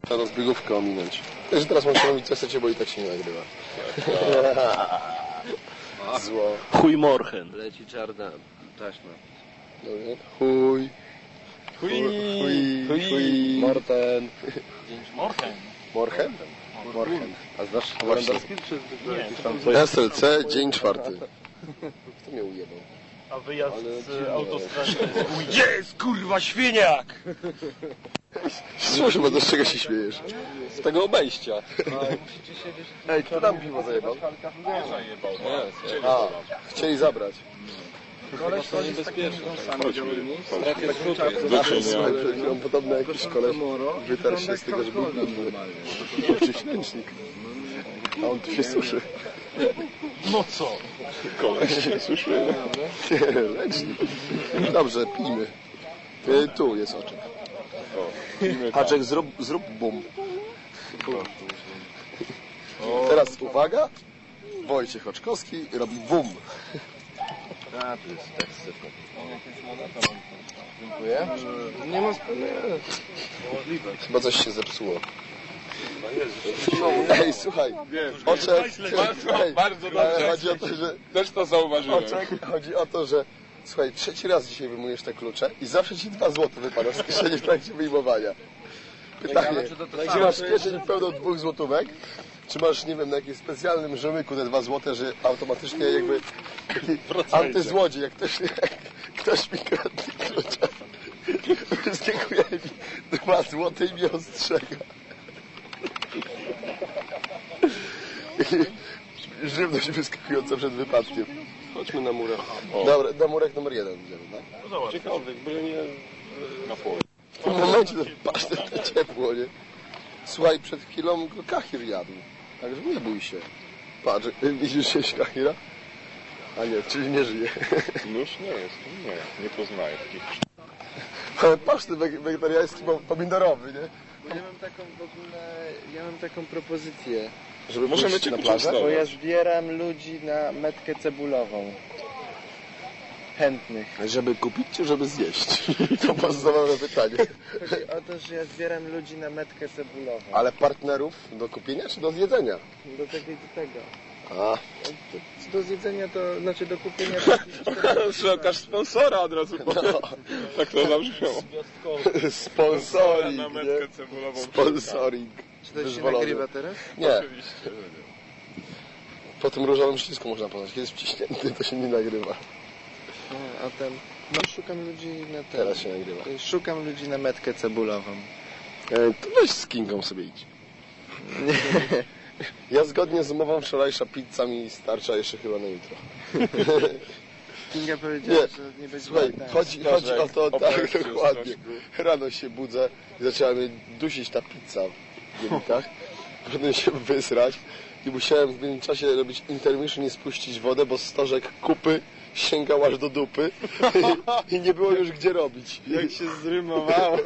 Trzeba rozbiegówkę ominąć. Wiesz, teraz możesz robić co chcecie, bo i tak się nie nagrywa. Zło. Chuj morchen. Leci czarna taśma. Chuj. Chuj. Chuj. Morten. Morchen. Morchen? Morchen. A znasz holenderski czy nie. SLC, dzień 4. Kto mnie ujebał? A wyjazd z autostrady. Jest kurwa świniak! Słuchaj, bo z czego się śmiejesz? Z tego obejścia. Ej, kto tam piwo zajebał? Chcieli zabrać. Koleś to niebezpieczne. Słuchaj, przed chwilą podobno jakiś koleś wytarł się z tego, że był brudny. Przyślęcznik. A on tu się suszy. No co? Koleś się suszy. Lecznik. Dobrze, pijmy. Tu jest oczek. Haczek, zrób bum. Teraz uwaga. Wojciech Oczkowski robi bum. A, to jest tak sypko. Dziękuję. Nie ma sprawy. Niemożliwe. Chyba coś się zepsuło. Ej, słuchaj. Oczek. Bardzo dobrze. Chodzi o to, że... Też to zauważyłem. Oczek, chodzi o to, że... Słuchaj, 3. raz dzisiaj wyjmujesz te klucze i zawsze ci 2 złote wypada z kieszeni w trakcie wyjmowania. Pytanie, czy masz kieszeń pełną 2 złotówek, czy masz, nie wiem, na jakimś specjalnym rzemyku te 2 złote, że automatycznie jakby taki antyzłodziej, jak ktoś mi kradnie klucze, wyskakuje mi 2 złote i mnie ostrzega. Żywność wyskakująca przed wypadkiem. Chodźmy na murek. Dobra, na murek numer 1 idziemy, tak? No ciekawe, byle nie na połowę. W tym momencie to pasztet to ciepło, nie? Słuchaj, przed chwilą go kahir jadł. Także nie bój się. Patrz, widzisz się kahira? A nie, czyli nie żyje. Nóż nie jest, nie poznaję takich. Ale pasztet wegetariański pomidorowy, nie? Ja mam taką propozycję. Żeby Możemy pójść cię na plażę? poczęstować. Bo ja zbieram ludzi na metkę cebulową. Chętnych. Żeby kupić czy żeby zjeść? To podstawowe pytanie. Chodzi o to, że ja zbieram ludzi na metkę cebulową. Ale partnerów do kupienia czy do zjedzenia? Do tego. A, Do zjedzenia to, znaczy do kupienia to Szukasz sponsora od razu. no. Tak to zabrzmiało. Sponsoring, Na nie? metkę cebulową. Sponsoring. Czy to się Wyzwolony. nagrywa teraz? Nie, Oczywiście, że nie. po tym różowym przycisku można poznać. Kiedy jest wciśnięty, to się nie nagrywa. A ten... No szukam ludzi na Teraz się nagrywa. Szukam ludzi na metkę cebulową. To weź z Kingą sobie idź. Ja zgodnie z umową wczorajsza pizza mi starcza jeszcze chyba na jutro. Kinga powiedziała, Nie, że nie będzie... słuchaj, chodzi o to, tak, Operacja dokładnie. stożku. Rano się budzę i zaczęła mnie dusić ta pizza w jelitach. Potem się wysrać i musiałem w międzyczasie robić intermission i spuścić wodę, bo stożek kupy sięgał aż do dupy i nie było już gdzie robić. Jak się zrymowało.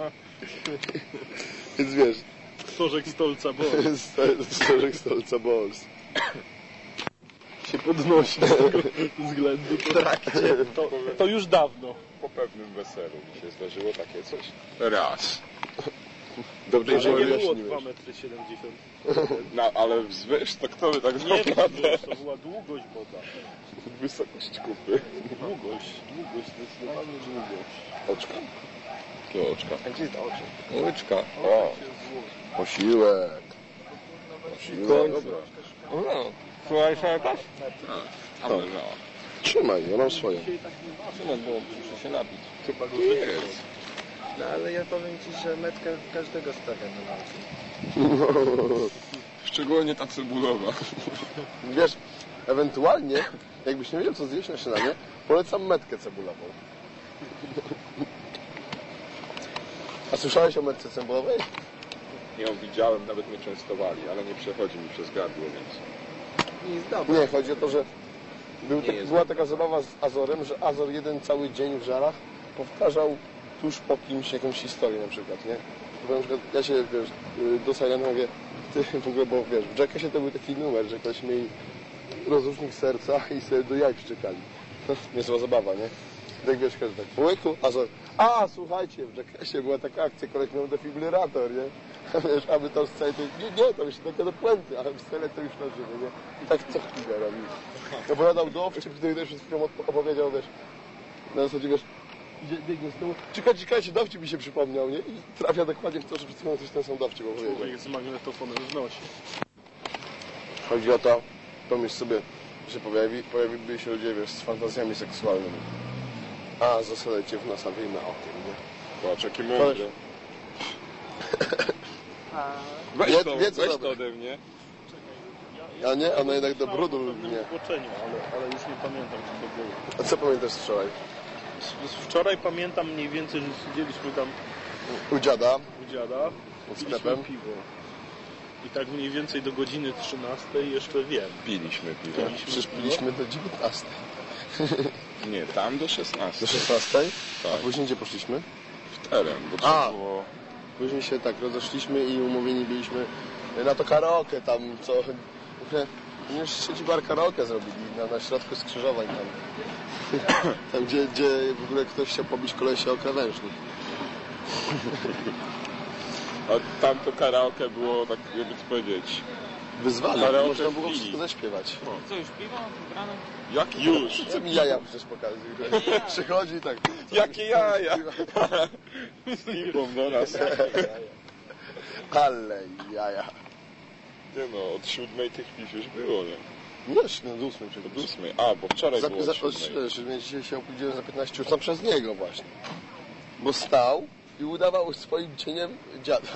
Więc wiesz, Stożek stolca Bols. stożek stolca Bols. Się podnosi z tego względu. To już dawno. Po pewnym weselu mi się zdarzyło takie coś. Raz. Dobrze, że Ale nie było wyjaśniłeś. 2,70 m. No, ale wzwyż to kto by tak Nie, naprawdę? to była długość woda. Wysokość kupy. Długość, zdecydowanie długość. Oczka? Jakie oczka? A gdzie jest oczy? Łyczka. O, Posiłek. Posiłek. dobra. No, słuchaj się jakaś? A leżała. Trzymaj, ja mam swoje. No, bo muszę się napić. Chyba go Jest. No ale ja powiem ci, że metka każdego stawia na nogi. Szczególnie ta cebulowa. Wiesz, ewentualnie, jakbyś nie wiedział co zjeść na śniadanie, polecam metkę cebulową. A słyszałeś o metce cebulowej? Ją widziałem, nawet mnie częstowali, ale nie przechodzi mi przez gardło, więc... Nie jest dobre. Nie, chodzi o to, że jest była taka zabawa z Azorem, że Azor jeden cały dzień w żarach powtarzał tuż po kimś jakąś historię na przykład, nie? Bo na przykład ja się, wiesz, do Silent mówię, ty w ogóle, bo wiesz, w Jackassie to był taki numer, że ktoś mieli rozrusznik serca i sobie do jaj wszczekali. Niezła zabawa, nie? Tak wiesz, każdy tak, łyku, Azor, a słuchajcie, w Jackassie była taka akcja, koleś miał defibrylator, nie? Wiesz, aby to w scenie, nie, to już tylko do puenty, ale w scenie to już na żywo, nie? I tak co chwilę robił. Opowiadał dowcip, który też przed chwilą opowiedział, wiesz, na zasadzie, wiesz, biegnie z tyłu, czekajcie, dowcip mi się przypomniał, nie? I trafia dokładnie w to, że przed chwilą coś ten sam dowcip opowiedział. Człowiek z magnetofonem znosi. Chodzi o to, pomyśl sobie, że pojawiliby się ludzie, wiesz, z fantazjami seksualnymi. A zasadajcie w nas, a wiemy o tym, nie? Patrz, jaki mądry. Weź to ode mnie. A nie? Ono jednak do brudu nie. Upoczeniu, ale już nie pamiętam, co to było. A co pamiętasz z wczoraj? Wczoraj pamiętam mniej więcej, że siedzieliśmy tam U dziada, u dziada, pod piliśmy sklepem. piwo. I tak mniej więcej do godziny 13 jeszcze wiem. Piliśmy piwo. Przecież piliśmy do 19. Nie, tam do 16. Do 16? Tak. A później gdzie poszliśmy? W teren, bo A. trzeba było... Później się tak rozeszliśmy i umówieni byliśmy na to karaoke tam, co... Już trzeci bar karaoke zrobili na środku skrzyżowań tam. Tam gdzie w ogóle ktoś chciał pobić kolesia o krawężnik. A tamto karaoke było, tak jakby to powiedzieć... Wyzwanie, Karaoke można było chwili. wszystko zaśpiewać. Co, już piwo wybrane? Jak już? Co mi jaja przecież pokazuje. Przychodzi i tak. Jakie jaja? Z piwą do nas. Ale jaja. Nie no, od 7 tych piw już było, nie? No, do 8 Od przecież. 8. A, bo wczoraj było od 7. Dzisiaj się obudziłem za 15 minut przez niego właśnie. Bo stał i udawał swoim cieniem dziada.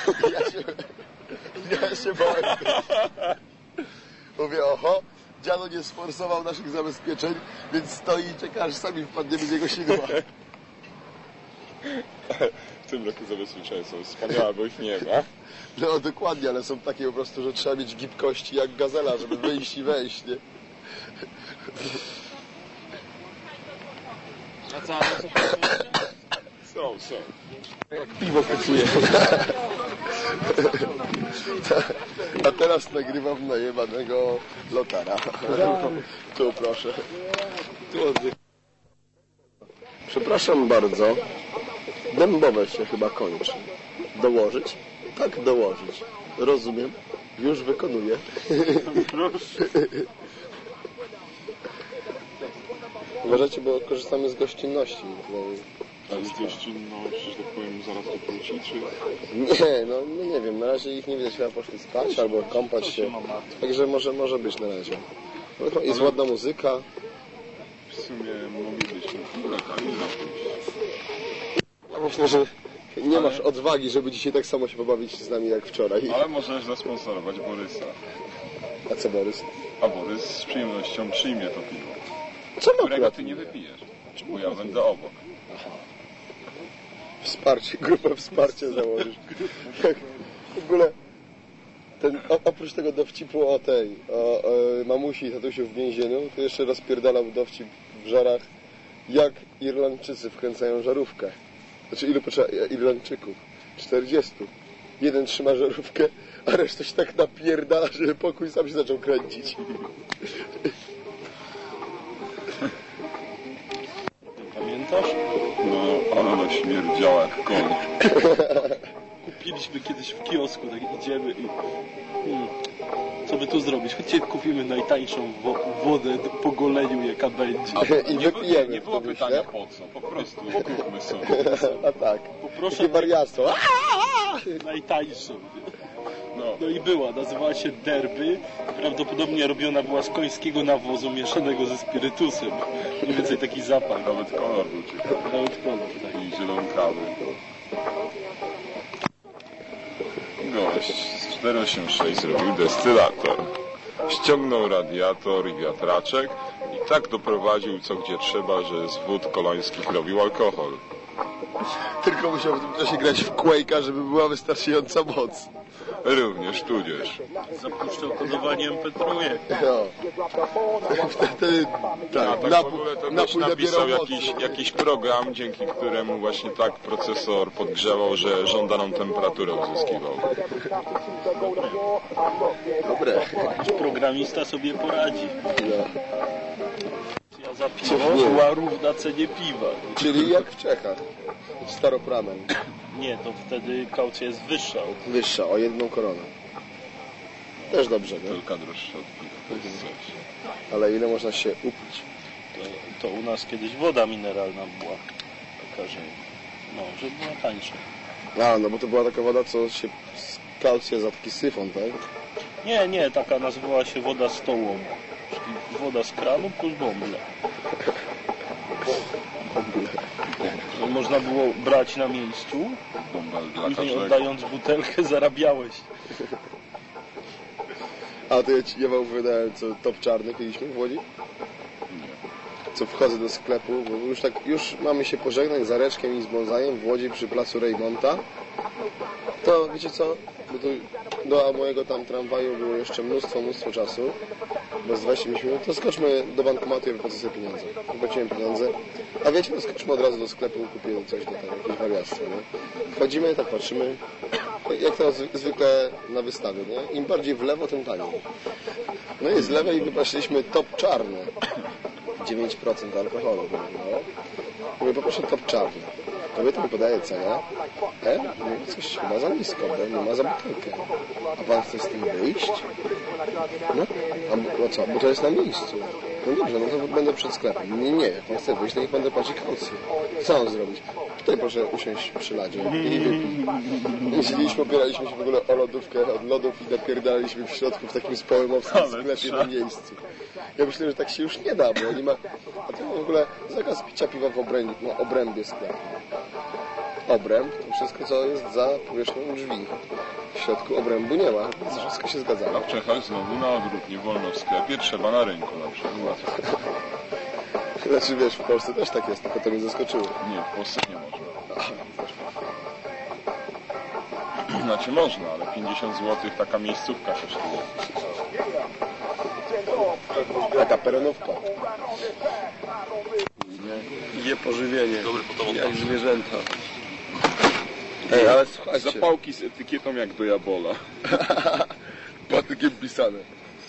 Ja się bałem. Mówię, oho, dziado nie sforsował naszych zabezpieczeń, więc stoi i czeka, aż sami wpadniemy z jego sidła. W tym roku zabezpieczenia są wspaniałe, bo ich nie ma. No dokładnie, ale są takie po prostu, że trzeba mieć gibkości jak gazela, żeby wyjść i wejść, nie? A co, ale co kosztuje? Są. Piwo kupuję. A teraz nagrywam najebanego lotara. Tu proszę. Tu oddech. Przepraszam bardzo. Dębowe się chyba kończy. Dołożyć? Tak, dołożyć. Rozumiem. Już wykonuję. Uważajcie, bo korzystamy z gościnności. Ale z gościnność, że tak powiem, zaraz to wróci, czy... Nie, no nie wiem, na razie ich nie widać, chyba poszli spać albo kąpać się. Także może być na razie. Jest ładna muzyka. W sumie moglibyśmy tam Myślę, że nie masz odwagi, żeby dzisiaj tak samo się pobawić z nami jak wczoraj. Ale możesz zasponsorować Borysa. A co, Borys? A Borys z przyjemnością przyjmie to piwo, Co ma którego akurat? ty nie wypijesz, bo ja będę obok. Wsparcie, grupę wsparcia założysz. W ogóle oprócz tego dowcipu o mamusi i tatusiu w więzieniu, to jeszcze rozpierdalał dowcip w żarach, jak Irlandczycy wkręcają żarówkę. Znaczy ilu potrzeba Irlandczyków? 40. Jeden trzyma żarówkę, a reszta się tak napierdala, żeby pokój sam się zaczął kręcić. Pamiętasz? No, ona śmierdziała jak koń. Kupiliśmy kiedyś w kiosku, tak idziemy i... co by tu zrobić? Chodźcie kupimy najtańszą wodę po goleniu, jaka będzie. I wypijemy. Nie było wtedy, pytania nie? po co, po prostu kupmy sobie. A tak. Poproszę Takie wariactwo. najtańszą. No, No i była, nazywała się Derby. Prawdopodobnie robiona była z końskiego nawozu mieszanego ze spirytusem. Mniej więcej taki zapach. nawet kolor był ciekawy. Nawet kolor, tak. I zielonkawy. Gość z 486 zrobił destylator. Ściągnął radiator i wiatraczek i tak doprowadził co gdzie trzeba, że z wód kolońskich robił alkohol. Tylko musiał w tym czasie grać w Quake'a, żeby była wystarczająca moc. Również tudzież. Zapuszczał kodowanie MP3. No. Wtedy A tak, tak w ogóle to też napój napisał nabierał mocy. jakiś program, dzięki któremu właśnie tak procesor podgrzewał, że żądaną temperaturę uzyskiwał. Dobre. Programista sobie poradzi. No. Ja za piwo była równa cenie piwa. Czyli jak w Czechach. Staropramem. Nie, to wtedy kaucja jest wyższa. Wyższa, o 1 koronę. Też dobrze, nie? Tylko droższa od piwa. To jest coś. Ale ile można się upić? To u nas kiedyś woda mineralna była. Taka, że była tańsza. A, no bo to była taka woda, co się kaucja za taki syfon, tak? Nie, taka nazywała się woda stołą. Czyli woda z kranu plus bąble. Można było brać na miejscu, Bąbel dla później każdego. oddając butelkę zarabiałeś. A to ja wam opowiadałem, co top czarny piliśmy w Łodzi? Co wchodzę do sklepu, bo już mamy się pożegnać z Areczkiem i z Bonzajem w Łodzi przy placu Rejmonta. To wiecie co? Bo to do mojego tam tramwaju było jeszcze mnóstwo czasu. Bez 20 minut. To skoczmy do bankomatu i wypłacę sobie pieniądze. Wypłaciłem pieniądze. A wiecie, to skoczmy od razu do sklepu, kupię coś do tego, jakieś wariactwo, nie? Wchodzimy, tak patrzymy. Jak to zwykle na wystawie, nie? Im bardziej w lewo, tym taniej. No i z lewej wypatrzyliśmy top czarny. 9% alkoholu. No. Mówię, poproszę top czarny. Kobieta mi podaje cenę. Mówię, coś chyba za nisko, bo nie ma za butelkę. A pan chce z tym wyjść? No, a co? Bo to jest na miejscu. No dobrze, no to będę przed sklepem. Nie, jak pan chce wyjść, to niech pan dopłaci kaucję. Co mam zrobić? Tutaj proszę usiąść przy ladzie i wypić. Siedzieliśmy, opieraliśmy się w ogóle o lodówkę, od lodów i napierdaliśmy w środku w takim społymowskim sklepie na miejscu. Ja myślę, że tak się już nie da, bo nie ma... A to w ogóle zakaz picia piwa w obrębie sklepu. Obręb to wszystko, co jest za powierzchnią drzwi. W środku obrębu nie ma, więc wszystko się A zgadzało. w Czechach znowu na odwrót. Nie wolno w sklepie, trzeba na rynku na przykład. Znaczy wiesz, w Polsce też tak jest, tylko to mnie zaskoczyło. Nie, w Polsce nie można. Znaczy można, ale 50 zł taka miejscówka kosztuje. Taka peronówka. Je pożywienie, jak zwierzęta. Ej, ale słuchajcie. Zapałki z etykietą jak do Jabola. Patykiem pisane.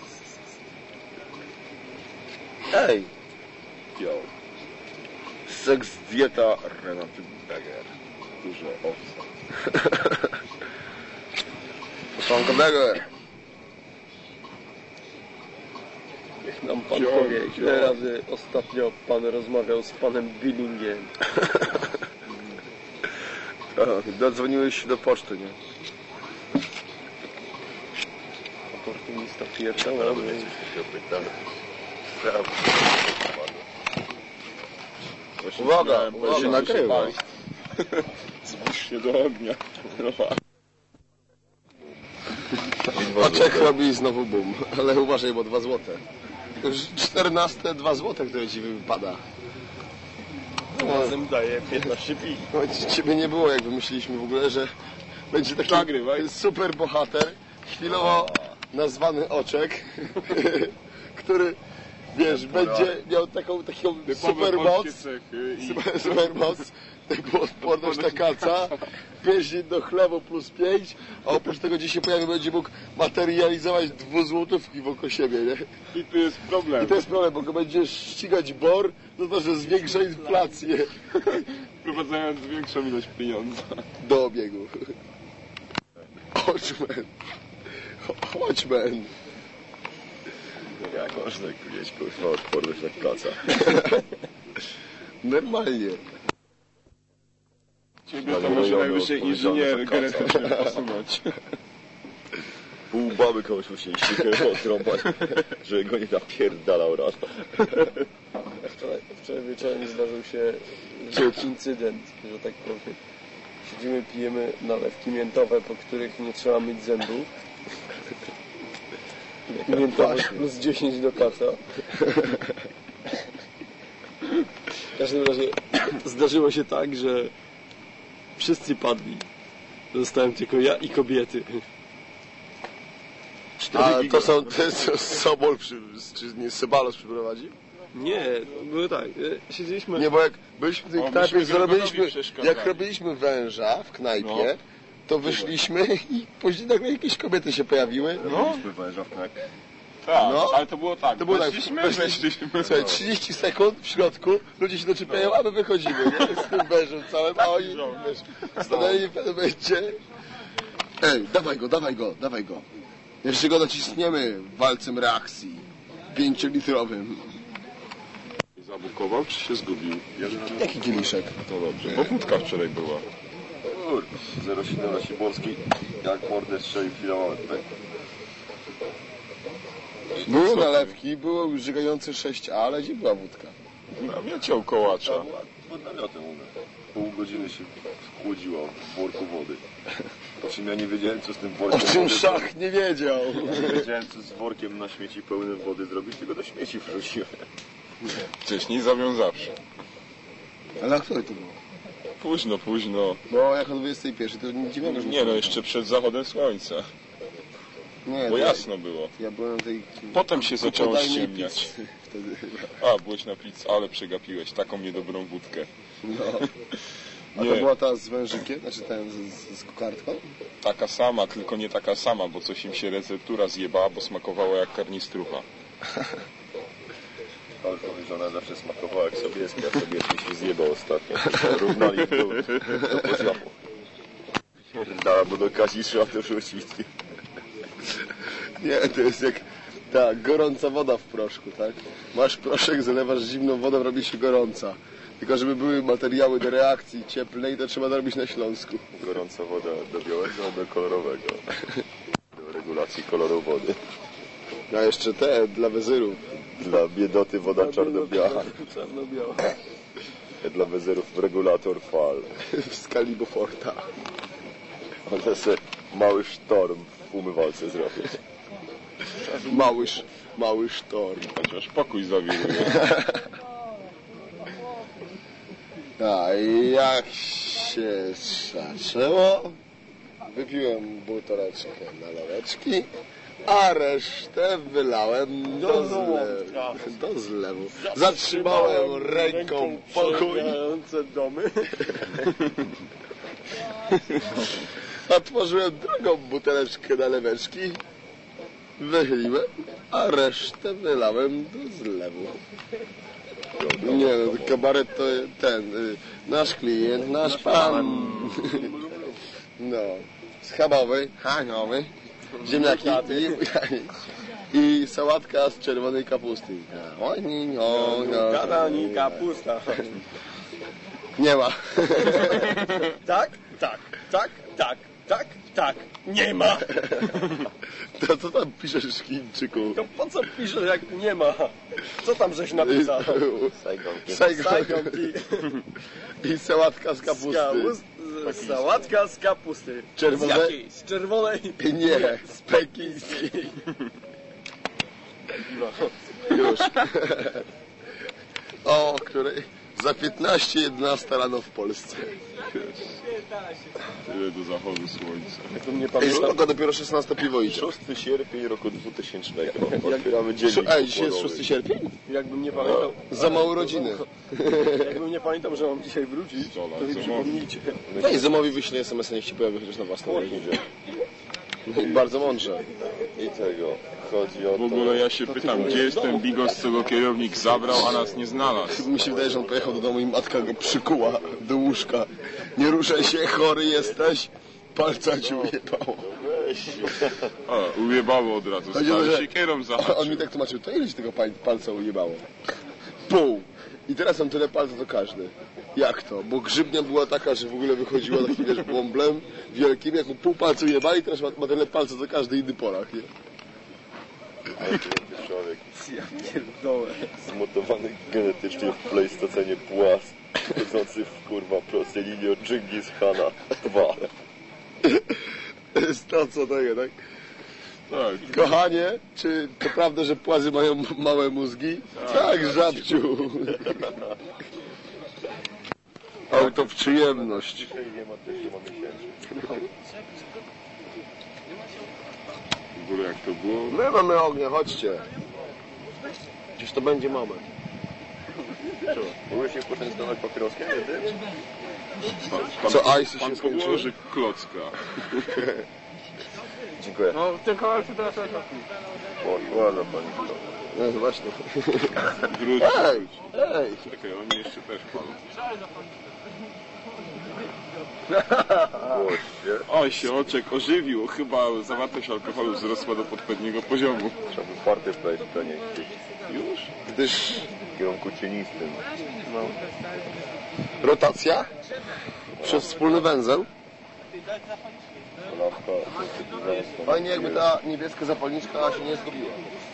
Ej! Yo. Seks dieta Renaty Beger. Dużo owca. Posłanko Beger. Niech nam pan powie, ile razy ostatnio pan rozmawiał z panem Billingiem. Dodzwoniłeś się do poczty, nie? Oportunista pierdolony. Uwaga, uwaga, się nagrywa. Zbliż się do ognia. A Czech robi znowu boom. Ale uważaj, bo 2 złote. To już 14 2 złote, które ci wypada. Razem daje 15 pi. No, ciebie nie było, jak wymyśliliśmy w ogóle, że będzie taki Nagrywaj. super bohater, chwilowo nazwany Oczek, który, wiesz, będzie miał taką supermoc, supermoc, taką odporność na kaca, 5 dni do chlewu plus 5, a oprócz tego gdzieś się pojawi, będzie mógł materializować 2 złotówki wokół siebie, nie? I tu jest problem. I to jest problem, bo go będziesz ścigać BOR, no to że zwiększa inflację Wprowadzając większą ilość pieniądza. do obiegu. Watchman. Watchman. Jak można mieć kurwa odporność na kaca? Normalnie. Ciebie to może najwyżej inżynier genetyczny posunąć. Pół baby komuś musi ścigę odrąbać, żeby go nie napierdalał raz. Wczoraj wieczorem zdarzył się incydent, że tak powiem. Siedzimy, pijemy nalewki miętowe, po których nie trzeba myć zębów. Miętowe plus 10 do kaca. W każdym razie zdarzyło się tak, że wszyscy padli. Zostałem tylko ja i kobiety. A to jest Sobol, czy nie Sebalos przyprowadzi? Nie, było tak. Siedzieliśmy... Nie, bo jak byliśmy w tej O, knajpie, myśmy Gregonowi przeszkadzali. jak robiliśmy węża w knajpie, to wyszliśmy i później nagle jakieś kobiety się pojawiły. Byliśmy węża w knajpie. Tak, No. ale to było tak. To było tak, Weszliśmy. słuchaj, 30 sekund w środku, ludzie się doczepiają, a my wychodzimy, nie? Z tym wężem całym, a oni, wiesz, stanęli w pewnym momencie. Ej, dawaj go. Jeszcze go naciśniemy walcem reakcji 5-litrowym. Zabukował, czy się zgubił? Jaki kieliszek? To dobrze, bo wódka wczoraj była. 0,7 na Siborskiej, jak mordę strzelił chwilowo. Były nalewki, było już żygające 6A, ale gdzie była wódka? Namiocie u kołacza. Pod namiotem u mnie. Pół godziny się chłodziło w worku wody. Po czym ja nie wiedziałem, co z tym O workiem czym wody Szach nie wiedział. Nie wiedziałem, co z workiem na śmieci pełnym wody zrobić, tylko do śmieci wrzuciłem. Wcześniej zawsze. Ale a który to było? Późno. No jak o 21 to nie dziwnego, że Nie no, jeszcze przed zachodem słońca. Nie, Bo to jasno było. Ja byłem na tej... Potem się zaczęło podajnej ściemniać. pizzy wtedy chyba. A, byłeś na pizzy, ale przegapiłeś taką niedobrą wódkę. No. A Nie. to była ta z wężykiem? Znaczy ten z kokardką? Taka sama, tylko nie taka sama, bo coś im się receptura zjebała, bo smakowała jak karnistrucha. Alkohol żona zawsze smakowała jak Sobieski, a Sobieski się zjebał ostatnio. Równali w dół do poziomu. Pierdala, bo do Kasi trzeba to rzucić. Nie, to jest jak ta gorąca woda w proszku, tak? Masz proszek, zalewasz zimną wodą, robi się gorąca. Tylko żeby były materiały do reakcji cieplnej, to trzeba zrobić na Śląsku. Gorąca woda do białego, do kolorowego. Do regulacji koloru wody. A jeszcze te, dla wezyrów. Dla biedoty woda czarno-biała. Czarno-biała. Dla wezyrów regulator fal. W skali Beauforta. Można sobie mały sztorm w umywalce zrobić. Mały sztorm. Chociaż pokój zawiruje. A i jak się zaczęło, wypiłem buteleczkę naleweczki, a resztę wylałem do zlewu. Zatrzymałem ręką pokój. domy. Otworzyłem drugą buteleczkę naleweczki, wychyliłem, a resztę wylałem do zlewu. Nie no, kabaret to ten, nasz klient, nasz pan. No, schabowy, haniowy, ziemniaki i sałatka z czerwonej kapusty. Gadani, kapusta. Nie ma. Tak. Nie ma. To co tam piszesz, Chińczyku? To po co piszesz, jak nie ma? Co tam żeś napisał? Saigon i sałatka z kapusty. Sałatka z kapusty. Czerwone? Z jakiej? Z czerwonej? Nie, z pekińskiej. Już. O której? Za 15:11 rano w Polsce. Tyle do zachodu słońca. Jakbym nie Ej, pamiętał. spoko, dopiero 16 piwo idzie. 6 sierpień roku 2000. Otwieramy dziennik. Ej, dzisiaj jest 6 sierpień? Jakbym nie pamiętał. Za mało rodziny. Jakbym nie pamiętał, że mam dzisiaj wrócić, to mi przypomnijcie. Daj Zomowi wyślij SMS-a, niech ci pojawi chociaż na własną rękę. Bardzo mądrze. I tego. Chodzi o W ogóle ja się pytam, gdzie jest ten bigos, co go kierownik zabrał, a nas nie znalazł. Mi się wydaje, że on pojechał do domu i matka go przykuła do łóżka. Nie ruszaj się, chory jesteś. Palca ci ujebało. O, ujebało od razu, Chodzi o to, stary że- siekierą On zahaczył. mi tak tłumaczył, to ile ci tego palca ujebało? Pół. I teraz mam tyle palca to każdy. Jak to? Bo grzybnia była taka, że w ogóle wychodziła takim, wiesz, bąblem wielkim, jak mu pół palca ujebali, teraz ma tyle palca co każdy inny Polak, nie? człowiek Ja pierdolę. zmutowany genetycznie w pleistocenie płas, chodzący w kurwa prostej linii od Dżingis Hana 2. To jest to, co tego, tak? Tak, Kochanie, czy to prawda, że płazy mają małe mózgi? Tak, żabciu. Auto w przyjemność. Dzisiaj nie ma też, nie ma miesięcy. w ogóle jak to było. My mamy ognia, chodźcie. Gdzieś to będzie moment. Byłeś się poczęstować papieroskiem, nie ty? Co, ice się Pan skończył? podłoży klocka. Dziękuję. No, ten kawałek to teraz lepiej. Poszła zapalniczka. No właśnie. Wróć, Ej, wróć. ej. Czekaj, oni jeszcze też palą. Głoście. Oj, się oczek ożywił. Chyba zawartość alkoholu wzrosła do odpowiedniego poziomu. Trzeba by party play przenieść Już? Gdyż w kierunku cienistym. rotacja przez wspólny węzeł. Lawka. Fajnie jakby ta niebieska zapalniczka się nie zgubiła.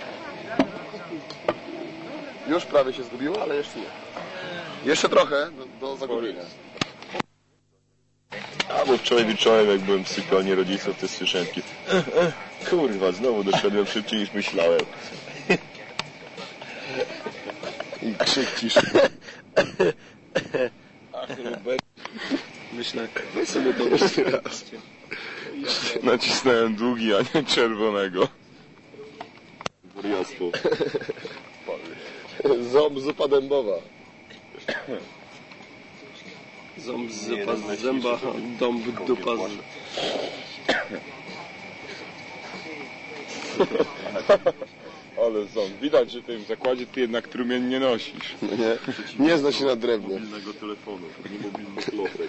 Już prawie się zgubiła, ale jeszcze nie. Jeszcze trochę do zagubienia. A bo wczoraj wieczorem, jak byłem w sypialni rodziców, to słyszałem taki kurwa, znowu doszedłem szybciej niż myślałem. I krzyk ciszy. Myślę, Weź sobie to jeszcze raz. Nacisnąłem długi, a nie czerwonego. Wariactwo. Ząb zupa dębowa. ząb z zęba, dąb dupa z... Ale ząb. Widać, że w tym zakładzie ty jednak trumień nie nosisz. No nie, nie zna się na drewnie. Mobilnego telefonu, nie mobilnych lochek.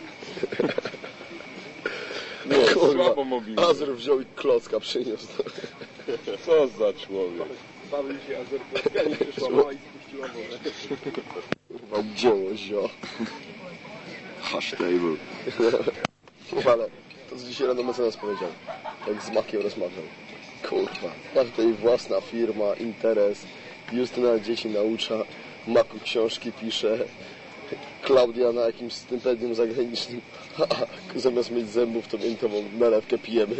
Nie, Słabo mobilny. Azur wziął i klocka przyniósł. Co za człowiek. Bawił się Azor klockami, przyszła mała i spuściła wodę. Kurwa, dzieło zio. Hashtable. Ale to co dzisiaj rano mecenas powiedział, jak z Makiem rozmawiał. Kurwa, ma tutaj własna firma, interes, Justyna dzieci naucza, Maku książki pisze, Klaudia na jakimś stypendium zagranicznym, a zamiast mieć zębów to miętową nalewkę pijemy.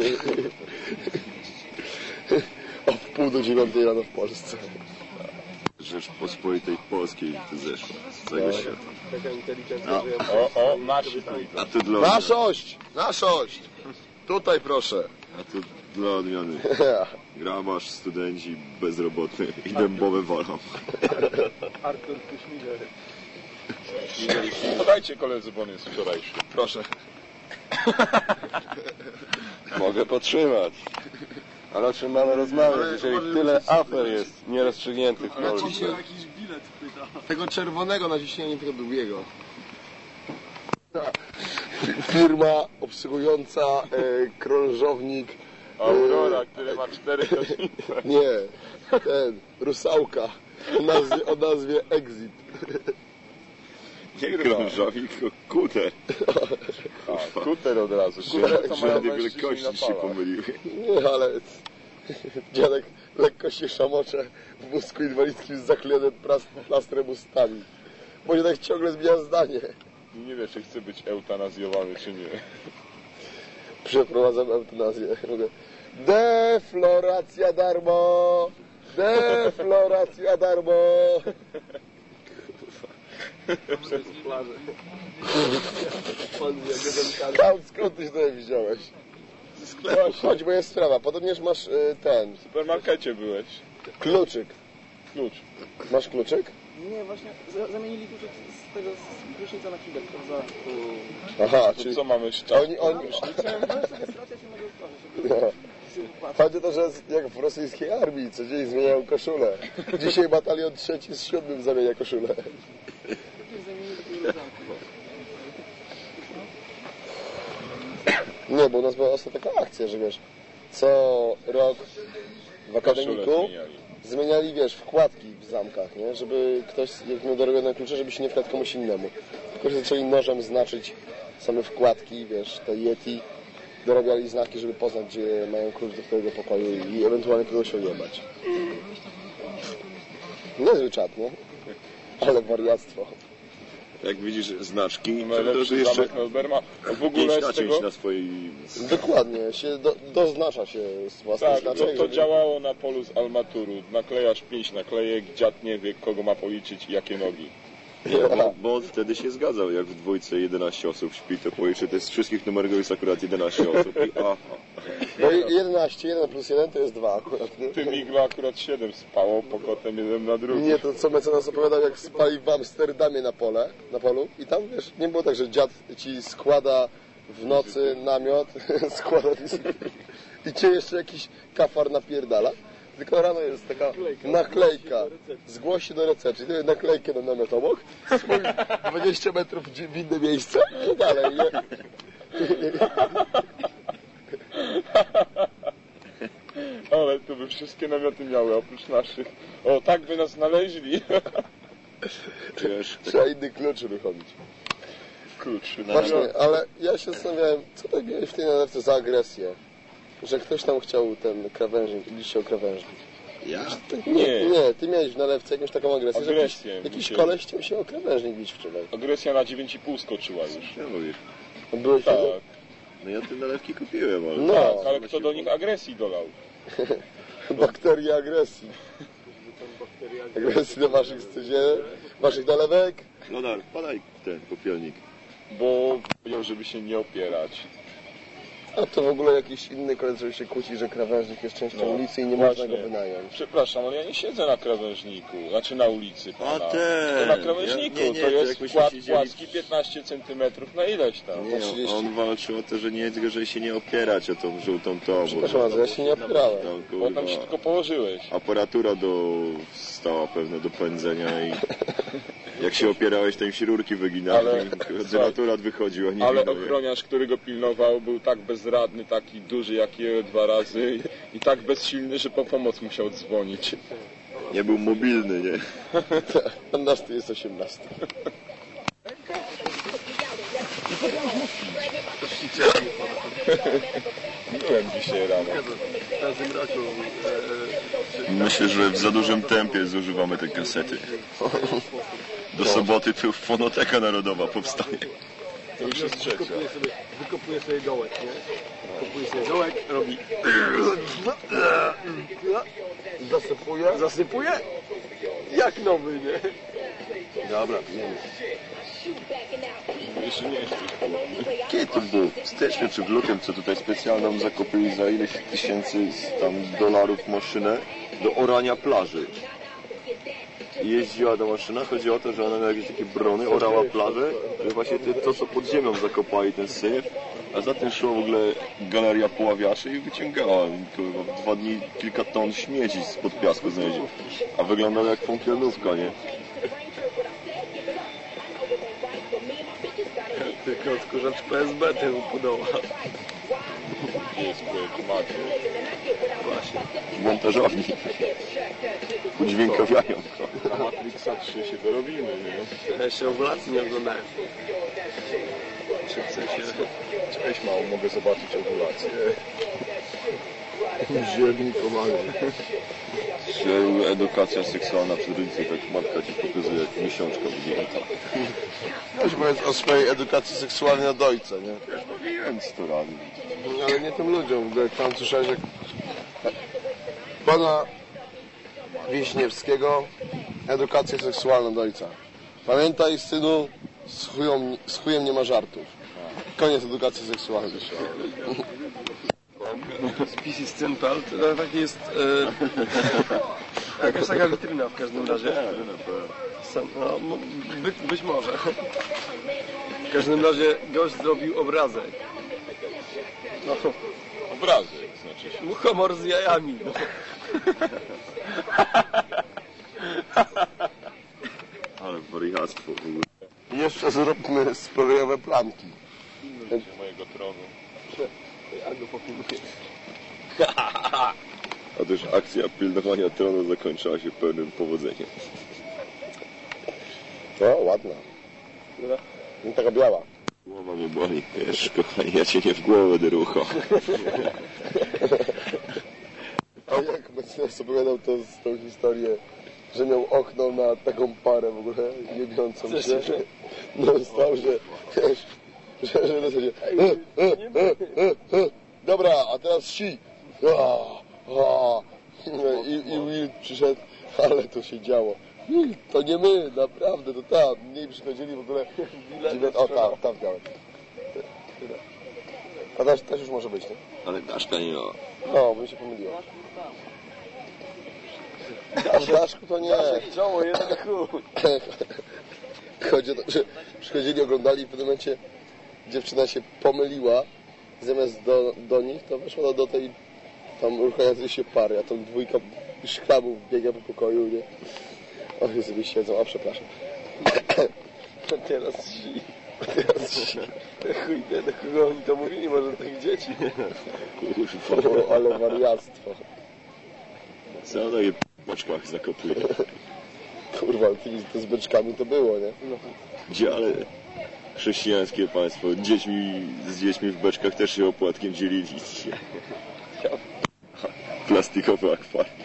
O 8:30 rano w Polsce. Rzeczpospolitej Polskiej to zeszło z całego świata. Taka inteligencja, że ja... O, nasi tu. A tu dla Naszość! Naszość! Tutaj proszę. A tu dla odmiany. Grabarz, studenci, bezrobotny i dębowe walą. Artur Kuśmider. Podajcie koledzy, bo on jest wczorajszy. Proszę. Mogę potrzymać. Ale o czym mamy rozmawiać, jeżeli tyle afer jest nierozstrzygniętych w Polsce? jakiś bilet pyta. Tego czerwonego na ciśnienie tego długiego. Firma obsługująca krążownik. Aurora, który ma 4 godziny. Nie, ten, Rusałka. O nazwie Exit. Nie krążownik, tylko kuter. A, kuter od razu. Rzędy wielkości się pomyliły. Nie, ale dziadek lekko się szamocze w wózku inwalidzkim z zaklejonym plastrem ustami. Bo dziadek ciągle zmienia zdanie. Nie wiesz, czy chce być eutanazjowany, czy nie. Przeprowadzam eutanazję. Mówię, defloracja darmo! Defloracja darmo! Przez plażę. Pan Skąd ty to wziąłeś? Chodź, bo jest sprawa. Podobnież masz ten, W supermarkecie byłeś. kluczyk. Klucz. Masz kluczyk? Nie, właśnie zamienili kluczyk z tego z prysznica na kibel, prawda? Aha, To czyli co mamy ściąć? oni... Rejestracja się mogę sprawdzić. No. Chodzi o to, że jak w rosyjskiej armii co dzień zmieniają koszulę. Dzisiaj batalion 3 z 7 zamienia koszulę. Nie, bo u nas była ostatnia taka akcja, że wiesz, co rok w akademiku Koszulę zmieniali. zmieniali, wiesz, wkładki w zamkach, nie? Żeby ktoś, jak miał dorobione klucze, żeby się nie wkradł komuś innemu. Tylko, że zaczęli nożem znaczyć same wkładki, wiesz, te Yeti, dorabiali znaki, żeby poznać, gdzie mają klucz do którego pokoju i ewentualnie kogoś ojebać. Niezły czat, nie? Ale wariactwo. Jak widzisz znaczki, to Najlepszy jeszcze zamek Melberma. W 5 ogóle z naciąć tego... na swojej... Dokładnie, się doznacza się z własnych Tak, znaczek, to działało na polu z armaturu. Naklejasz 5 naklejek, dziad nie wie, kogo ma policzyć i jakie nogi. Bo on wtedy się zgadzał, jak w dwójce 11 osób śpi, to policzy, to jest z wszystkich numerów jest akurat 11 osób i aha. No i 11, 1 plus 1 to jest 2 akurat, nie? Tym iglo akurat 7 spało pokotem jeden na drugi. Nie, to co mecenas opowiadał, jak spali w Amsterdamie na polu i tam, wiesz, nie było tak, że dziad ci składa w nocy namiot, składa i cię jeszcze jakiś kafar napierdala. Tylko rano jest taka naklejka. Zgłoś się do recepcji. Daję naklejkę na namiot obok. 20 metrów w inne miejsce i dalej, nie? Ale to by wszystkie namioty miały, oprócz naszych. O, tak by nas znaleźli. Trzeba inny klucz wychodzić. Klucz. Właśnie, ale ja się zastanawiałem, co tak miałeś w tej nalewce za agresję? Że ktoś tam chciał ten krawężnik, liście o krawężnik. Ja? Nie, ty miałeś w nalewce jakąś taką agresję, że Agresję, jakiś koleś chciał się o krawężnik bić wczoraj. Agresja na 9,5 skoczyła już. Ja mówisz. Byłeś Tak, wtedy? No ja te nalewki kupiłem, ale... No. tak, ale kto do nich agresji dolał? Bakterie agresji. Agresji do waszych nalewek. Lodar, podaj ten popielnik. Bo powiedział, żeby się nie opierać. A to w ogóle jakiś inny koleś, żeby się kłócić, że krawężnik jest częścią ulicy i nie można go wynająć. Przepraszam, ale ja nie siedzę na krawężniku, znaczy na ulicy pana. A To na krawężniku, nie, to to jest jakbyśmy płat siedzieli- płaski 15 cm na ileś tam. Nie, 30. on walczył o to, że nie, tylko że się nie opierać o tą żółtą torbę. Proszę bardzo, ja się nie opierałem. Tam, Bo kurwa, tam się tylko położyłeś. aparatura stała pewne do pędzenia i jak się opierałeś, to im się rurki wyginały. Ale- Denaturat wychodził, a nie Ale winno, nie? ochroniarz, który go pilnował, był tak bezradny, taki duży jak je 2 razy i tak bezsilny, że po pomoc musiał dzwonić. Nie był mobilny, nie? A nas tu jest 18. Byłem dzisiaj rano. Myślę, że w za dużym tempie zużywamy te kasety. Do soboty tu Fonoteka Narodowa powstanie. To już jest trzecia. Wykopuje sobie dołek, nie? Wykopuje sobie dołek, robi... Zasypuje? Jak nowy, nie? Dobra, Jeszcze nie jesteś głodny. Kiedy to było? W styczniu czy w lutym, co tutaj specjalną zakupili za ileś tysięcy tam dolarów maszynę do orania plaży. I jeździła ta maszyna, chodzi o to, że ona miała jakieś takie brony, orała plażę, że właśnie to co pod ziemią zakopali ten syf, a za tym szła w ogóle galeria poławiaczy i wyciągała kurwa, w 2 dni kilka ton śmieci spod piasku znajdzie. A wyglądała jak funkielnówka, nie? Tylko odkurzacz PSB temu podoła. Jest projekt Macie. W montażowni. Udźwiękawiają. Na Matrixa 3 się dorobimy, nie? Ja jeszcze ovulacji nie oglądałem. Czy w sensie... Cześć mało, mogę zobaczyć ovulację. ziemi pomaga. Edukacja seksualna przed rodzicem, tak matka ci pokazuje, jak miesiączka wygląda. Weź powiedz o swojej edukacji seksualnej od ojca, nie? Ja już mówiłem 100 razy. Ale nie tym ludziom, bo jak tam słyszałeś, jak pana Wiśniewskiego edukację seksualną od ojca. Pamiętaj, synu, z chujem nie ma żartów. Koniec edukacji seksualnej. Spis i Scental, to taki jest... jakaś taka witryna w każdym razie. No, być może. W każdym razie gość zrobił obrazek. No, Obrazek, znaczy się. muchomor z jajami. No. Ale wariactwo w ogóle. I jeszcze zróbmy sprojowe planki. Mojego tronu. Otóż akcja pilnowania tronu zakończyła się pełnym powodzeniem. O, ładna. No, taka biała. Głowa mnie boli, wiesz, kochanie, ja cię nie w głowę będę ruchał. A jak Mecenas opowiadał tą historię, że miał okno na taką parę w ogóle jebiącą się. No stał, że wiesz, że w zasadzie dobra, a teraz si. I Will przyszedł, ale to się działo. Will, to nie my, naprawdę, to tam. Mniej przychodzili w ogóle. O, tam dałem. A też już może być, nie? Ale Daszka nie ma. No, bym się pomyliło. A w Daszku to nie. Czoło, jeden chuj. Chodzi o to, że przychodzili, oglądali i w pewnym momencie dziewczyna się pomyliła. Zamiast do nich, to weszła do tej tam ruchającej się pary, a tam dwójka szkrabów biega po pokoju, nie? Oni sobie siedzą, a przepraszam. Teraz si. Chuj, do kogo oni to mówili? Może do tych dzieci? O, ale wariactwo. Co na je w beczkach zakopuje? Kurwa, to z beczkami to było, nie? Gdzie, ale chrześcijańskie państwo, z dziećmi w beczkach też się opłatkiem dzielili. Plastikowe akwarium.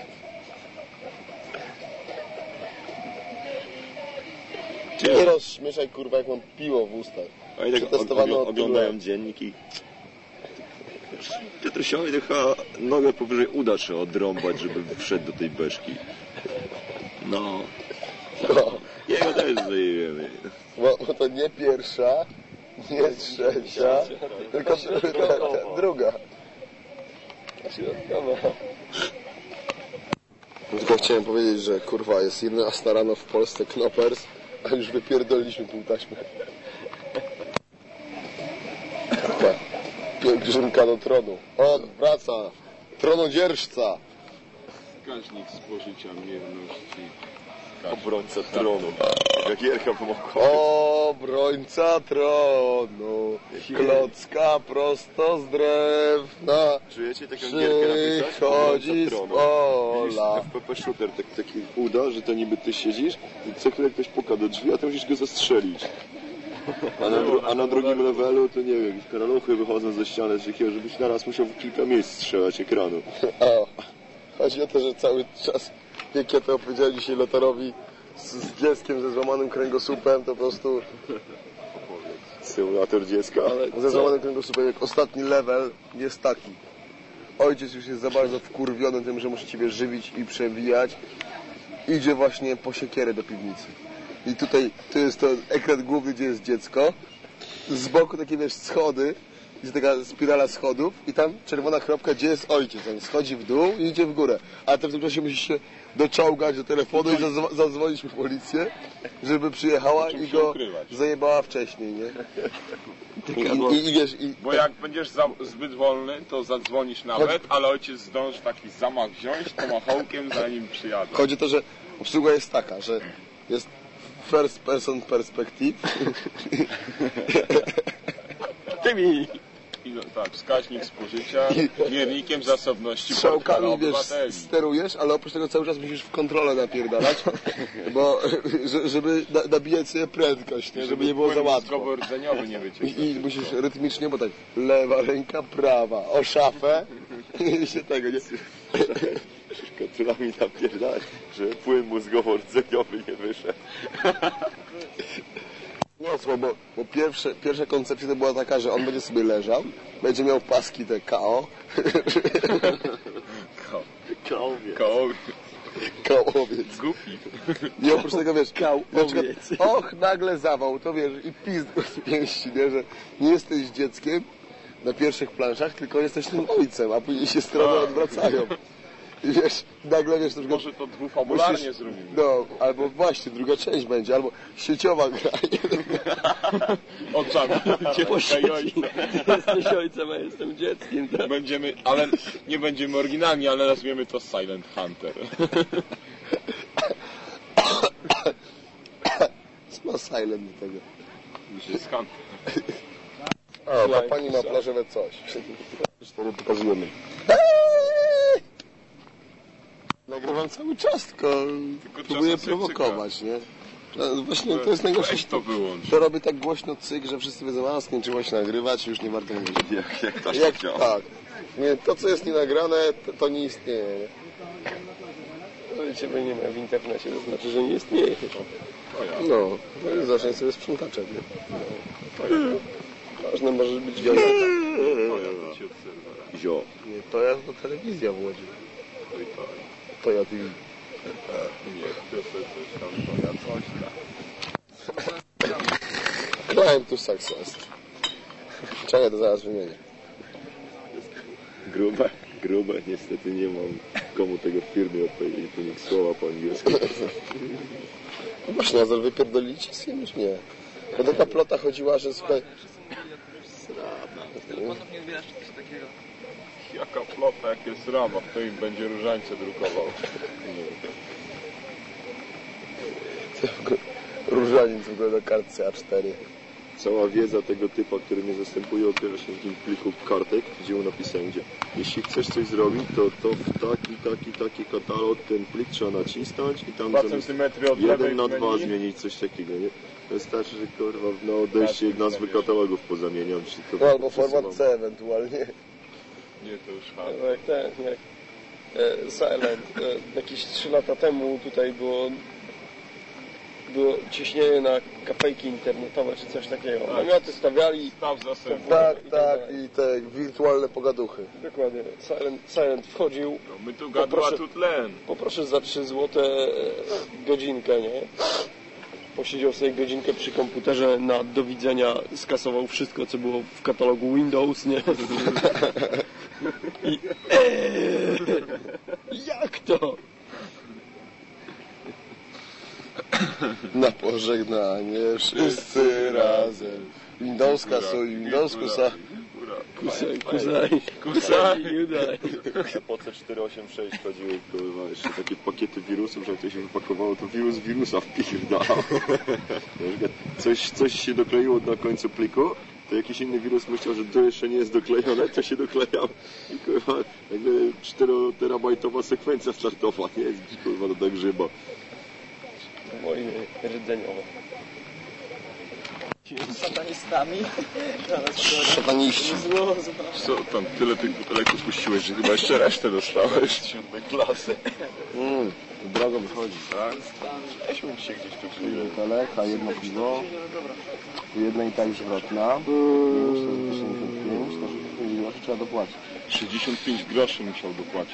Nie rozśmieszaj, kurwa, jak mam piło w ustach. Oni tak Przetestowano od oglądają tylu lat. dzienniki. Piotrusiowi to chyba nogę powyżej uda trzeba odrąbać, żeby wszedł do tej beczki. No. Jego też zajmiemy. Bo to nie pierwsza, nie trzecia, tylko druga. Tylko chciałem powiedzieć, że kurwa jest 11 rano w Polsce Knoppers, a już wypierdoliliśmy pół taśmy. Pielgrzymka do tronu. O, wraca! Tronodzierżca! Wskaźnik spożycia mierności. Obrońca tronu. Jak Gierka pomogła. Obrońca tronu, klocka prosto z drewna, Czujecie taką gierkę napisać? przychodzi z pola. FPP Shooter taki uda, że to niby ty siedzisz i co chwilę ktoś puka do drzwi, a ty musisz go zastrzelić. A na drugim levelu to nie wiem, jakieś karaluchy wychodzą ze ściany, żebyś naraz musiał w kilka miejsc strzelać ekranu. O, chodzi o to, że cały czas, jak ja to opowiedziałem dzisiaj Lotarowi z dzieckiem ze złamanym kręgosłupem, to po prostu Symulator dziecka. ze złamanym kręgosłupem, jak ostatni level jest taki. Ojciec już jest za bardzo wkurwiony tym, że musi ciebie żywić i przewijać. Idzie właśnie po siekierę do piwnicy. I tutaj, to jest to ekran główny, gdzie jest dziecko. Z boku takie, wiesz, schody. Jest taka spirala schodów i tam czerwona kropka, gdzie jest ojciec. On schodzi w dół i idzie w górę. A ty w tym czasie musisz się doczołgać do telefonu i zadzwonić po policję, żeby przyjechała i go zajebała wcześniej, nie? I wiesz, Bo jak będziesz zbyt wolny, to zadzwonisz nawet, ale ojciec zdąży taki zamach wziąć tomahawkiem, zanim przyjadą. chodzi o to, że obsługa jest taka, że jest first person perspective. Tymi! I no, tak, wskaźnik spożycia, miernikiem zasobności Strzałkami, wiesz, obywateli. sterujesz, ale oprócz tego cały czas musisz w kontrolę napierdalać, bo żeby nabijać sobie prędkość, nie? Żeby nie było za łatwo. Mózgowo-rdzeniowy nie wyciekł. I musisz rytmicznie, bo tak, lewa ręka, prawa, o szafę i się tego, nie? Kontrolami napierdać, że płyn mózgowo-rdzeniowy nie wyszedł. No, bo pierwsza koncepcja to była taka, że on będzie sobie leżał, będzie miał paski te KO. Kołowiec. Gupi. I oprócz tego, wiesz, na przykład, och, nagle zawał, to wiesz, i pizd z pięści, nie, że nie jesteś dzieckiem na pierwszych planszach, tylko jesteś tym ojcem, a później się strony odwracają. I wiesz, nagle wiesz, na przykład, Może to dwufabularnie zrobimy. no, albo właśnie, druga część będzie, albo sieciowa gra. Oczami. Jesteś ojcem, a jestem dzieckiem. Tak? Będziemy, ale nie będziemy oryginalni, ale nazwiemy to Silent Hunter. Co ma silent do tego? Jest Hunter. A, ta pani ma plażowe coś. Cztery pokazujemy. Nagrywam cały czas, tylko próbuję czasem prowokować, nie? Właśnie to jest najgorsze. Weź to wyłącz. To robi tak głośno cyk, że wszyscy wiedzą, a skończyło się nagrywać, już nie warto mówić. Jak ktoś to chciał. Tak. Nie, to, co jest nienagrane, to nie istnieje. Nie? No, ciebie nie ma w internecie, to znaczy, że nie istnieje. No, i zacznij sobie sprzątaczem. Ważne możesz być wiadomo. Zio. Nie, to ja to telewizja w Łodzi. To ja TV. Nie, to coś tam, to ja coś tam. Climb to success. Czekaj, to zaraz wymienię. Grube, niestety nie mam komu tego w firmie odpowiedzieć, to nikt słowa po angielsku. No właśnie, Nazar, wypierdolicie z kimś? Nie. Bo taka plota chodziła, że słuchaj... Telefonów nie ubierasz, czy coś takiego? Jaka flota, jak jest rama, kto im będzie różańce drukował. Różaniec w ogóle na kartce A4. Cała wiedza tego typa, który mnie zastępuje, opiera się w tym pliku kartek, gdzie mu napisałem, gdzie jeśli chcesz coś zrobić, to w taki katalog ten plik trzeba nacisnąć i tam 2 zamiast centymetry od lewej 1 na 2 zmieni. zmienić coś takiego, nie? Wystarczy, że kurwa na odejście nazwy katalogów pozamieniam, czy to... No albo format C ewentualnie. Nie, to już hard. No jak Silent. Jakieś 3 lata temu tutaj było ciśnienie na kafejki internetowe, czy coś takiego. Namioty stawiali. Staw zastępny. Tak, i te wirtualne pogaduchy. Dokładnie. Silent wchodził. No, my tu gadła, tu tlen. Poproszę za 3 zł godzinkę, nie? Posiedział sobie godzinkę przy komputerze, na do widzenia skasował wszystko, co było w katalogu Windows, nie? I jak to? Na pożegnanie wszyscy razem. Windowska są i Windowska. Kusaj, judaj. Po C486 chodziły, kurwa, jeszcze takie pakiety wirusów, że jak to się wypakowało, to wirus wirusa wpierdalał. Coś się dokleiło na końcu pliku, to jakiś inny wirus myślał, że to jeszcze nie jest doklejone, to się doklejał. I kurwa, nagle 4-terabajtowa sekwencja startowa, nie? Kurwa, do grzyba. Wojny rdzeniowe. Satanistami. Szataniści. Co tam, tyle tych butelek spuściłeś, że chyba jeszcze resztę dostałeś. 7 klasy. Drogą wychodzi. Tak? Weźmy się gdzieś tu chwilę. Butelek, a jedno piwo. Jedna i tak zwrotna. 65, to 65 groszy trzeba dopłacić. 65 groszy musiał dopłacić.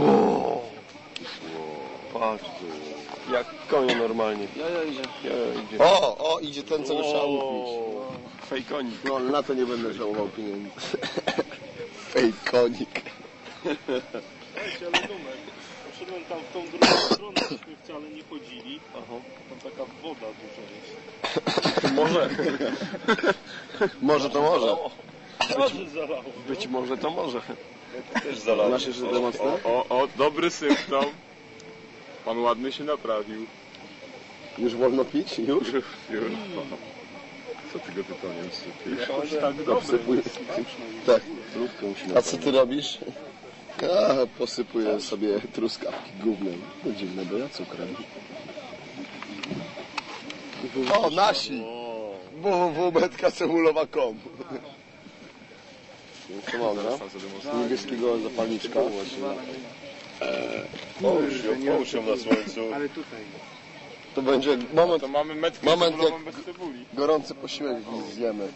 Patrz. Jak konie normalnie. Idzie. O, idzie ten, co by trzeba upić. Fejkonik. No, na to nie będę żałował pieniędzy. Fejkonik. Słuchajcie, ale numer. Poszedłem tam w tą drugą stronę, żeśmy wcale nie chodzili. Tam taka woda duża jest. Może to może. Może zalało. Być może to może. Też zalałem. Masz jeszcze te mocne? O, dobry symptom. Pan ładny się naprawił. Już wolno pić? Już? Już. Co ty go tytoniem sypiesz? Tak dobry. Tak. A co ty robisz? Posypuję sobie truskawki gównem. To dziwne, bo ja cukrem. O, nasi! www.metkacemulowa.com. Co mam, no? Niebieskiego zapalniczka. Połóż ją na słońcu. Ale tutaj. To będzie moment, To mamy metkę Moment, cebulową bez cebuli. gorący posiłek zjemy.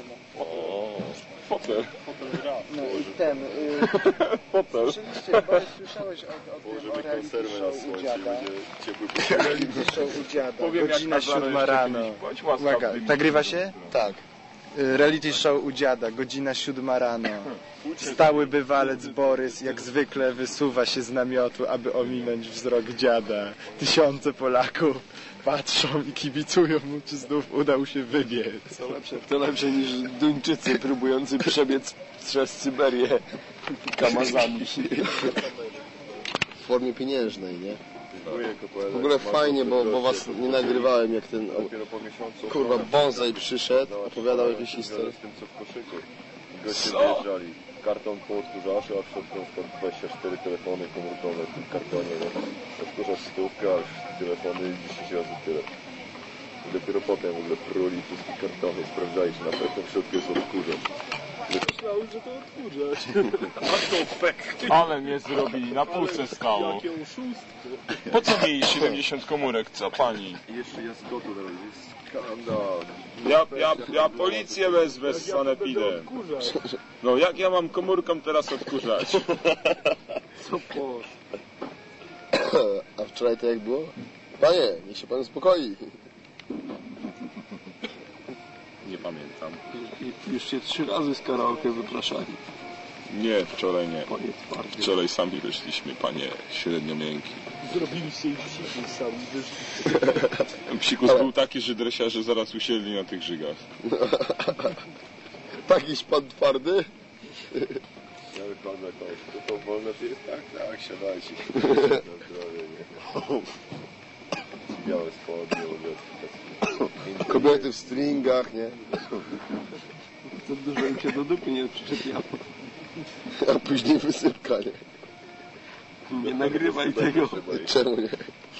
Fotel. No i ten. Fotel. Oczywiście, bo słyszałeś o tym, Położymy o reality konserwę na show u słońcu, dziada. będzie ciepły posiłek. Reality show u dziada. Powiem, Godzina jak Nazaro 7 jeszcze rano. kiedyś bądź łaskaw Uwaga, tymi nagrywa się? Tak. Reality show u dziada, godzina 7 rano. Stały bywalec Borys jak zwykle wysuwa się z namiotu, aby ominąć wzrok dziada. Tysiące Polaków patrzą i kibicują mu, czy znów udał się wybiec. To lepsze niż Duńczycy próbujący przebiec przez Syberię kamazami. W formie pieniężnej, nie? Dziękuję, Kopełek. W ogóle fajnie, bo was nie nagrywałem, jak ten Dopiero po miesiącu. kurwa bonsai przyszedł, opowiadał jakieś historie. Z tym, co w koszyku. Goście wyjeżdżali. Karton po odkurzaczu, a w środku na przykład 24 telefony komórkowe w tym kartonie. No. Odkurzacz stówkę, a telefony 10 razy tyle. I dopiero potem w ogóle pruli wszystkie kartony, sprawdzali, czy na pewno w środku jest odkurzacz. Myślałem, że to odkurzacz. A to fekt. Ale mnie zrobili, na półce stało. Jakie oszustwo. Po co mi 70 komórek, co pani? I jeszcze jest gotu na razie. Jest skandal. Ja policję wezwę z sanepidem. Odkurzacz. No jak ja mam komórką teraz odkurzać? Co posz? A wczoraj to jak było? Panie, niech się pan uspokoi. Nie pamiętam. Już się 3 razy z karaoke wypraszali. Nie, wczoraj nie. Panie twardy. Wczoraj sami wyszliśmy, panie średnio miękki. Zrobiliście ich siku sami. Psikus był taki, że dresiarze zaraz usiedli na tych żygach. Takiś pan twardy? Nawet Pan zakon, to wolne to jest tak, siadajcie. Na zdrowie, nie? Białe spodnie, Kobiety w stringach, nie? To dużo im się do dupy nie przyczepiało. A później wysypka, nie? Nie nagrywaj tego. Czemu nie?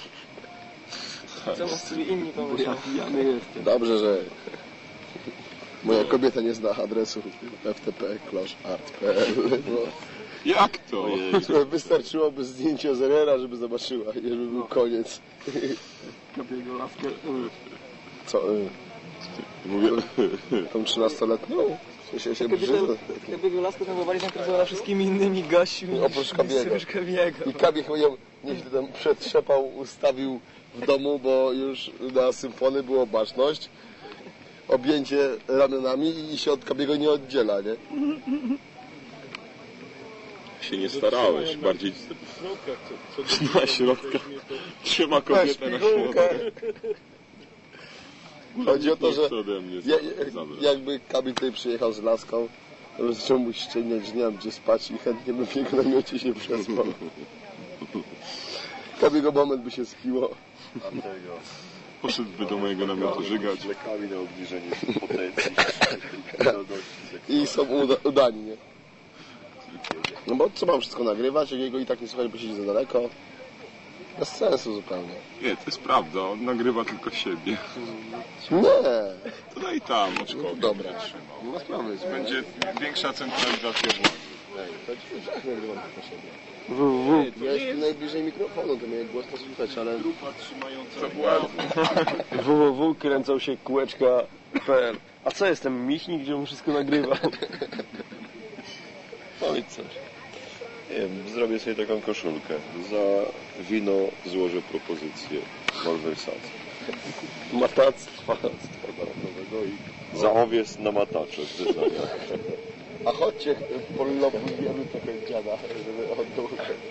Co sobie inni pomyślą? Ja pijany jestem. Dobrze, że moja kobieta nie zna adresu ftp.kloszart.pl. Jak to? Wystarczyłoby zdjęcie Zerera, żeby zobaczyła, i żeby był koniec. Kapiego laskę. Co? Mówię, Tą 13-letnią? Się brzydzę. Kapiego laskę tam była zainteresowana wszystkimi innymi gościami. Oprócz Kabiego. Oprócz Kabiego. I Kabie chyba ją nieźle tam przedszepał, ustawił w domu, bo już na symfony było baczność, objęcie ramionami i się od Kabiego nie oddziela, nie? się nie starałeś, bardziej W środkach, co na środkach. Trzyma kobietę na Szpilkę. środku. Chodzi o to, że ode mnie zabrać. jakby Kabi tutaj przyjechał z laską, to zaczął mu ściemniać, że nie mam gdzie spać i chętnie by w jego namiocie się przespał. Kabiego moment by się spiło. Poszedłby do mojego namiotu żygać. Z lekami na obniżenie potencji. I są udani, nie? No bo co mam wszystko nagrywać, jak jego i tak nie słychać, bo siedzi za daleko. Bez sensu zupełnie. Nie, to jest prawda, on nagrywa tylko siebie. Nie! To daj tam, oczko. Dobra. Nie ma sprawy. Będzie większa centralizacja władzy. Ja jestem najbliżej mikrofonu, to mnie głos to słychać, ale... grupa trzymająca www kręcą się kółeczka.pl. A co jestem Michnik, gdzie mu wszystko nagrywa? Powiedz coś. Nie wiem, zrobię sobie taką koszulkę. Za wino złożę propozycję malwersacji. Matactwa. Za owiec na matacze z zeznania. A chodźcie, polobujemy trochę dziada, żeby oddał.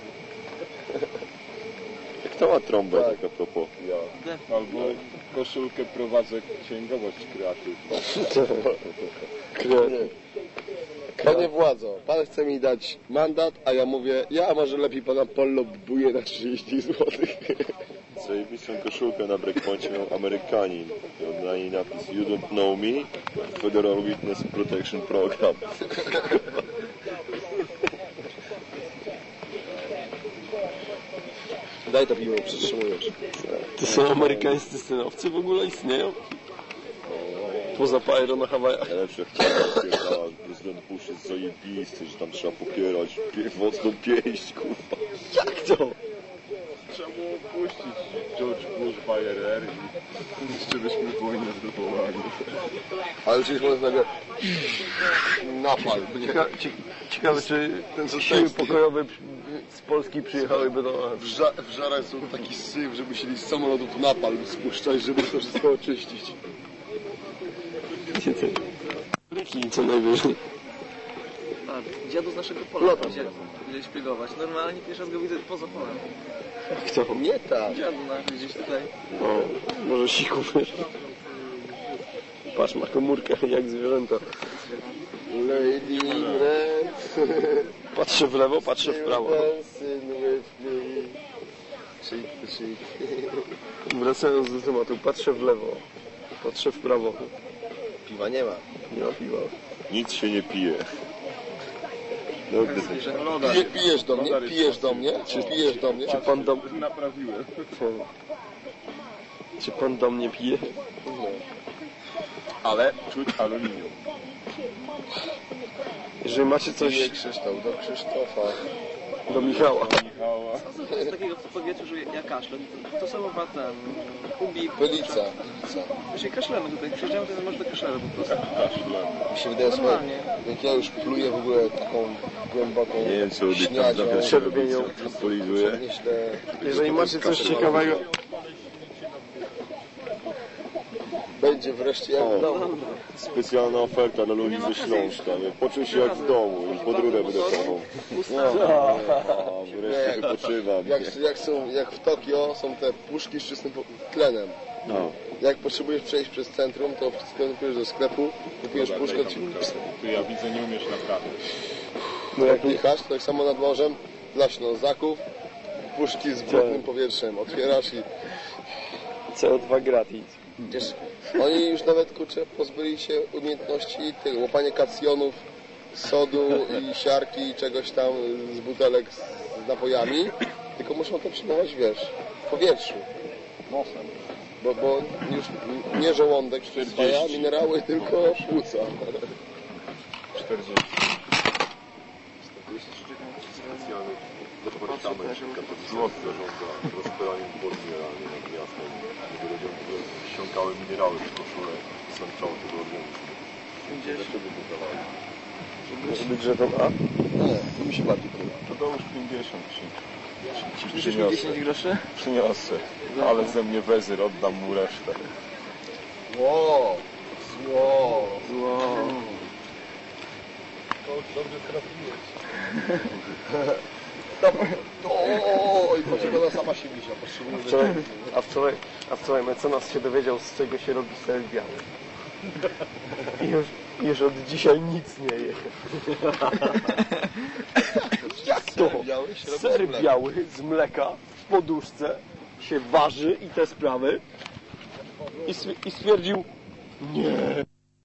Kto ma trąbę, tak a propos? Albo koszulkę prowadzę księgowość kreatywną. Panie władzo, pan chce mi dać mandat, a ja mówię, ja może lepiej pana polobbuję na 30 zł. Zajebistą koszulkę na breakpoincie miał Amerykanin. Miał na niej napis You don't know me, Federal Witness Protection Program. Daj to piwo, przytrzymujesz. To są amerykańscy scenowcy w ogóle istnieją? Poza Pyro na Hawajach. Najlepsze chciała, prezydent Bush jest zajebisty, że tam trzeba popierać mocną pięść, kurwa. Jak to? Trzeba było puścić George Bush Bayer i jeszcze byśmy wojnę zdobyłali. Ale przecież można nagle... Napal. Ciekawe, czy siły pokojowe z Polski przyjechałyby do nas. W żarach są taki syf, że musieli z samolotów napalm spuszczać, żeby to wszystko oczyścić. Co najwyżej. A, dziadu z naszego pola gdzieś szpiegować. Normalnie pierwszy raz go widzę poza polem. Kto? Nie tak. Dziadu gdzieś tutaj. O, może sików. Patrz, ma komórkę jak zwierzęta. Lady in red. Patrzę w lewo, patrzę w prawo. Dancing with me. Shake the shake. Wracając do tematu, patrzę w lewo, patrzę w prawo. Piwa nie ma. Nie ma piwa. Nic się nie pije. Pijesz do mnie? Pijesz do mnie? Czy pijesz do mnie? Czy pan do... Naprawiłem. Czy pan do mnie pije? Ale czuć aluminium. Jeżeli macie coś Nie Krzysztof, do Krzysztofa. do Michała. Michała. Co to z takiego w powietrzu, że ja kaszlę? To samo ma ten ubik. Bylica. Jeśli kaszlemy tutaj, przyjeżdżamy, to może to kaszlemy po prostu. Mi się wydaje, że jak ja już pluję w ogóle taką głęboką Nie wiem, co Udych tam śniadzią, zawsze robi, co polizuje. nieźle... Jeżeli macie coś ciekawego... Będzie wreszcie jak w domu. Specjalna oferta dla ludzi ze Śląska. Poczuł się jak w domu, już pod rurę wydechową. Wreszcie wypoczywam. Jak w Tokio są te puszki z czystym tlenem. No. Jak potrzebujesz przejść przez centrum, to wskakujesz do sklepu, kupujesz puszkę. Tu ja widzę, nie umiesz naprawić. No Jak jechać, to tak samo nad morzem, dla Ślązaków, puszki z brudnym powietrzem. Otwierasz i CO2 gratis. Wiesz, oni już nawet, kurczę, pozbyli się umiejętności tych łapania kacjonów, sodu i siarki i czegoś tam z butelek z napojami, tylko muszą to przyjmować, wiesz, w powietrzu. Nosem. Bo już nie żołądek spaja minerały, tylko płuca. 40. Specjalny departament katolicki zarządza rozbieraniem wody mineralnej nad miastem, żeby ludziom ściągały minerały w koszulę i są całą tego organizmu. Dlaczego to dawali? Może być, że to A? Nie, to mi się bardziej podoba. To dołóż 50 ci Przecież mi 10 groszy? Przyniosę, ale ze mnie wezyr, oddam mu resztę. Ło! Zło! To dobrze trafiłeś. Oj, potrzebna sama się wisia, potrzebuje. A wczoraj mecenas się dowiedział, z czego się robi ser biały. I już od dzisiaj nic nie je. Jak to? Ser biały z mleka w poduszce się waży i te sprawy. I stwierdził, nie.